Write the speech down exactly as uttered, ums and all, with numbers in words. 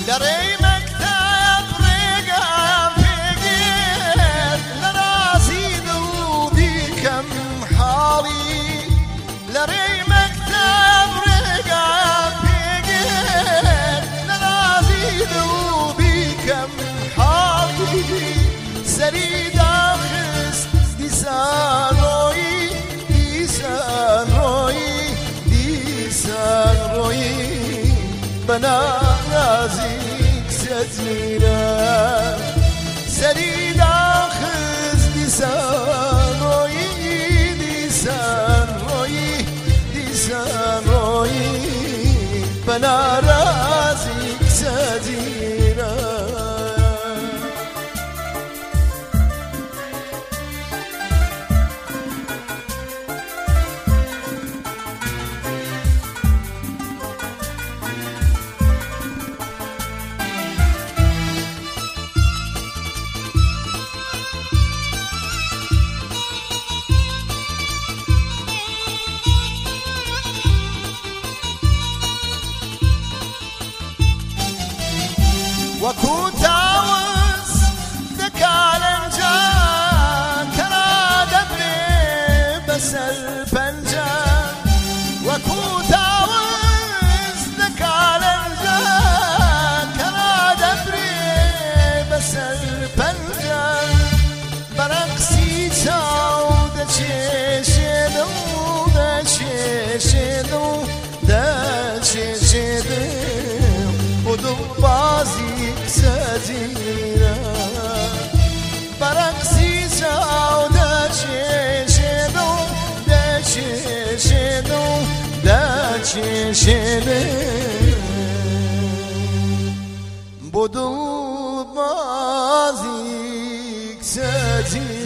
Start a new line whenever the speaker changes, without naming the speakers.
لەڕێی مەکتەب ڕێگام پێگێر لە نازی دڵ بیکەم حاڵی لەڕێی مەکتەب ڕێگام پێگێر لە نازی دڵ بیکەم حاڵی سەری داخست دیسان ڕۆیی دیسان ڕۆیی دیسان ڕۆیی بەنازیک سەزیرە سەری داخست دیسان ڕۆیی دیسان ڕۆیی دیسان ڕۆیی بەنارازیک سەزیرە وەکو تاوز دەکالەنجان کەنا دەبرێ بەسەر پەنجان وەکو تاوز دەکالەنجان کەنا دەبرێ بەسەر پەنجان بەرەقسی چاو دەچێشێدە و دەچێشێدە و دەچێشێدە و دڵبازی سەزیرە بەرەقسی چاو دەچێشێدە و دەچێشێدە و دەچێشێدە بۆ دڵبازی سەزیرە